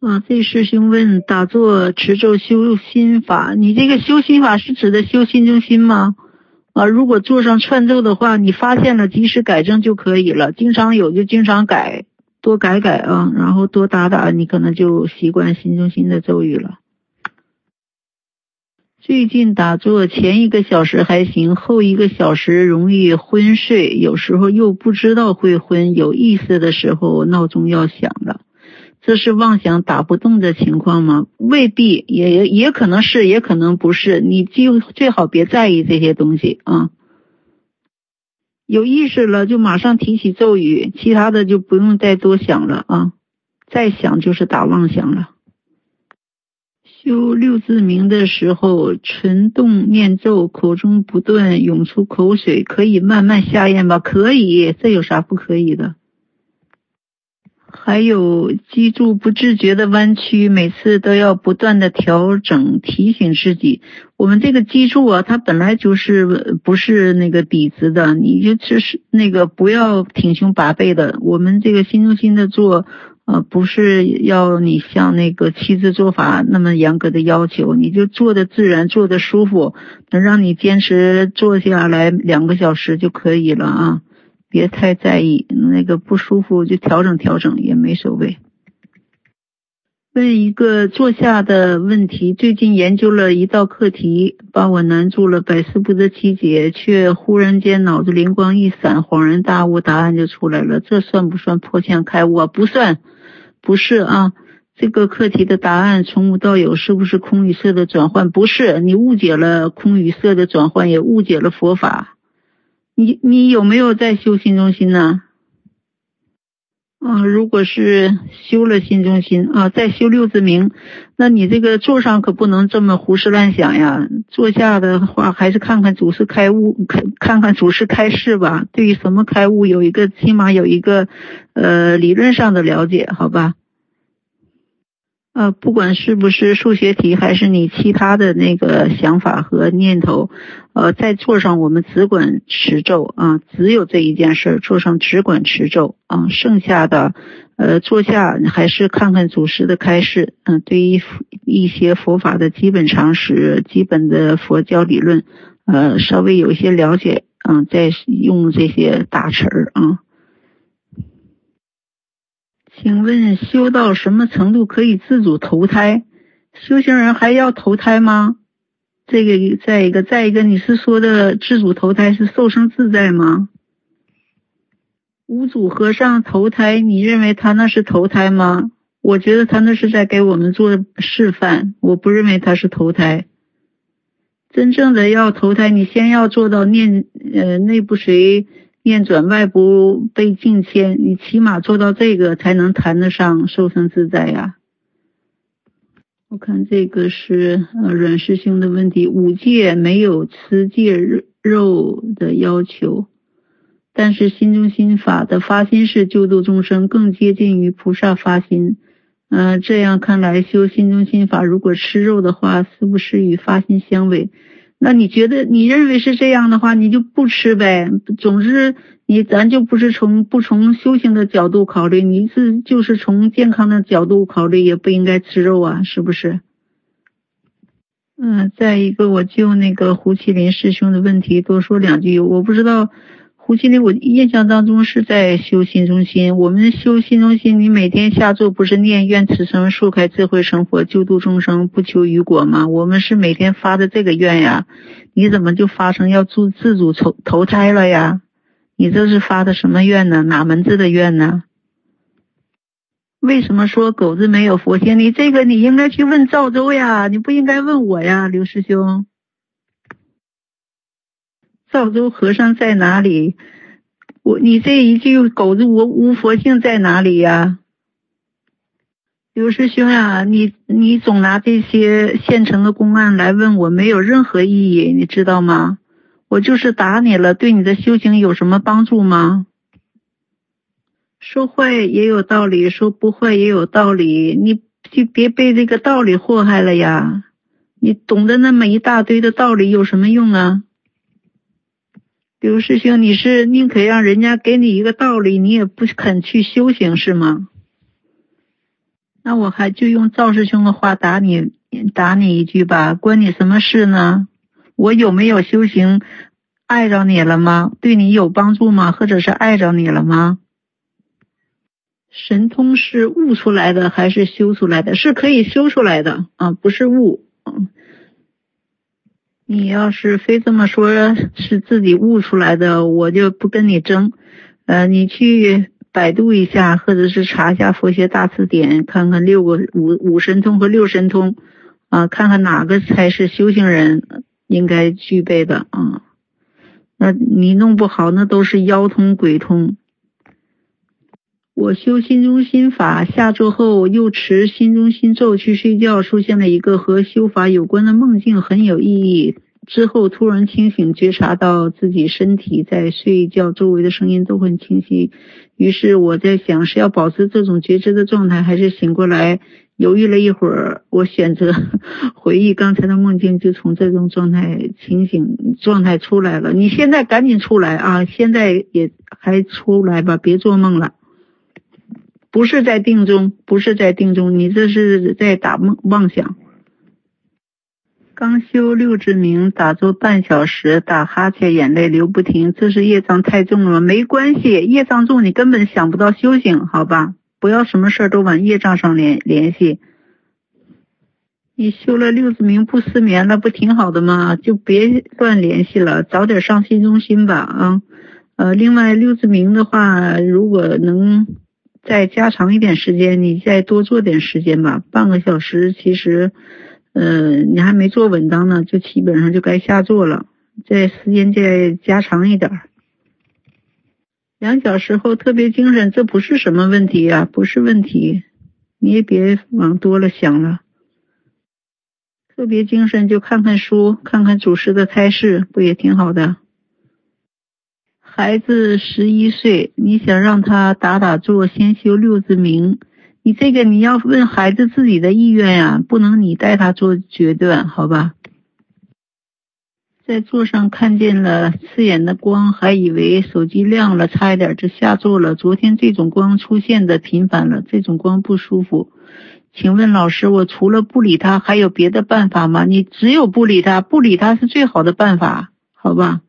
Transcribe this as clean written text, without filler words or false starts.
这师兄问打坐持咒修心法，你这个修心法是指的修心中心吗？如果做上串咒的话，你发现了及时改正就可以了，经常有就经常改，多改改啊，然后多打打，你可能就习惯心中心的咒语了。最近打坐前1个小时还行，后1个小时容易昏睡，有时候又不知道会昏，有意识的时候闹钟要响了。这是妄想打不动的情况吗？未必，也可能是，也可能不是，你就最好别在意这些东西啊。有意识了就马上提起咒语，其他的就不用再多想了啊，再想就是打妄想了。修六字明的时候，唇动念咒，口中不断涌出口水，可以慢慢下咽吧？可以，这有啥不可以的？还有脊柱不自觉的弯曲，每次都要不断的调整，提醒自己。我们这个脊柱啊，它本来就是不是那个笔直的，你就是那个不要挺胸拔背的。我们这个心中心的做不是要你像那个七字做法那么严格的要求，你就做的自然，做的舒服，能让你坚持做下来2个小时就可以了啊。别太在意，那个不舒服就调整调整也没所谓。问一个坐下的问题，最近研究了一道课题，把我难住了，百思不得其解，却忽然间脑子灵光一闪，恍然大悟，答案就出来了。这算不算破相开悟啊？不算，不是啊。这个课题的答案从无到有，是不是空与色的转换？不是，你误解了空与色的转换，也误解了佛法。你有没有在修心中心呢？如果是修了心中心再修六字明，那你这个坐上可不能这么胡思乱想呀。坐下的话，还是看看祖师开悟，看看祖师开示吧。对于什么开悟，起码有一个理论上的了解，好吧？不管是不是数学题，还是你其他的那个想法和念头，在座上我们只管持咒啊，只有这一件事，座上只管持咒啊，剩下的坐下还是看看祖师的开示，对于一些佛法的基本常识、基本的佛教理论，稍微有一些了解，再用这些大词儿啊。请问修到什么程度可以自主投胎？修行人还要投胎吗？这个再一个，你是说的自主投胎是受生自在吗？五祖和尚投胎，你认为他那是投胎吗？我觉得他那是在给我们做示范，我不认为他是投胎。真正的要投胎，你先要做到内部随念转，外部被境迁，你起码做到这个才能谈得上受生自在呀。我看这个是阮师兄的问题，五戒没有吃戒肉的要求，但是心中心法的发心是救度众生，更接近于菩萨发心。这样看来修心中心法如果吃肉的话，是不是与发心相违？那你认为是这样的话，你就不吃呗。总之咱就不从修行的角度考虑，就是从健康的角度考虑，也不应该吃肉啊，是不是？再一个，我就那个胡麒麟师兄的问题多说2句。我不知道胡麒麟，我印象当中是在修心中心。我们修心中心，你每天下座不是念愿此生速开智慧成佛，救度众生，不求余果吗？我们是每天发的这个愿呀，你怎么就发成要自主投胎了呀？你这是发的什么愿呢？哪门子的愿呢？为什么说狗子没有佛性？你这个你应该去问赵州呀，你不应该问我呀，刘师兄。赵州和尚在哪里？你这一句狗子我无佛性在哪里呀？刘师兄呀，你总拿这些现成的公案来问我，没有任何意义，你知道吗？我就是打你了，对你的修行有什么帮助吗？说坏也有道理，说不坏也有道理，你就别被这个道理祸害了呀。你懂得那么一大堆的道理有什么用啊？刘师兄，你是宁可让人家给你一个道理，你也不肯去修行是吗？ 那我还就用赵师兄的话打你一句吧，关你什么事呢？我有没有修行碍着你了吗？对你有帮助吗？或者是碍着你了吗？神通是悟出来的还是修出来的？是可以修出来的啊，不是悟。你要是非这么说是自己悟出来的，我就不跟你争。你去百度一下，或者是查一下佛学大词典，看看五神通和六神通啊，看看哪个才是修行人应该具备的啊。那你弄不好那都是妖通鬼通。我修心中心法，下座后又持心中心咒去睡觉，出现了一个和修法有关的梦境，很有意义。之后突然清醒，觉察到自己身体在睡觉，周围的声音都很清晰。于是我在想，是要保持这种觉知的状态，还是醒过来？犹豫了一会儿，我选择回忆刚才的梦境，就从这种清醒状态出来了。你现在赶紧出来啊！现在也还出来吧，别做梦了。不是在定中，你这是在打妄想。刚修六字明，打坐半小时，打哈欠，眼泪流不停，这是业障太重了。没关系，业障重你根本想不到修行，好吧？不要什么事都往业障上联系。你修了六字明不失眠了，不挺好的吗？就别乱联系了，早点上心中心吧啊。另外六字明的话，如果能再加长一点时间，你再多做点时间吧，半个小时其实你还没做稳当呢，就基本上就该下座了，这时间再加长一点。2小时后特别精神，这不是什么问题啊，不是问题，你也别往多了想了。特别精神就看看书，看看祖师的开示，不也挺好的？孩子11岁，你想让他打坐，先修六字明，你要问孩子自己的意愿呀，不能你带他做决断，好吧？在座上看见了刺眼的光，还以为手机亮了，差一点就下座了。昨天这种光出现的频繁了，这种光不舒服。请问老师，我除了不理他还有别的办法吗？你只有不理他，不理他是最好的办法，好吧？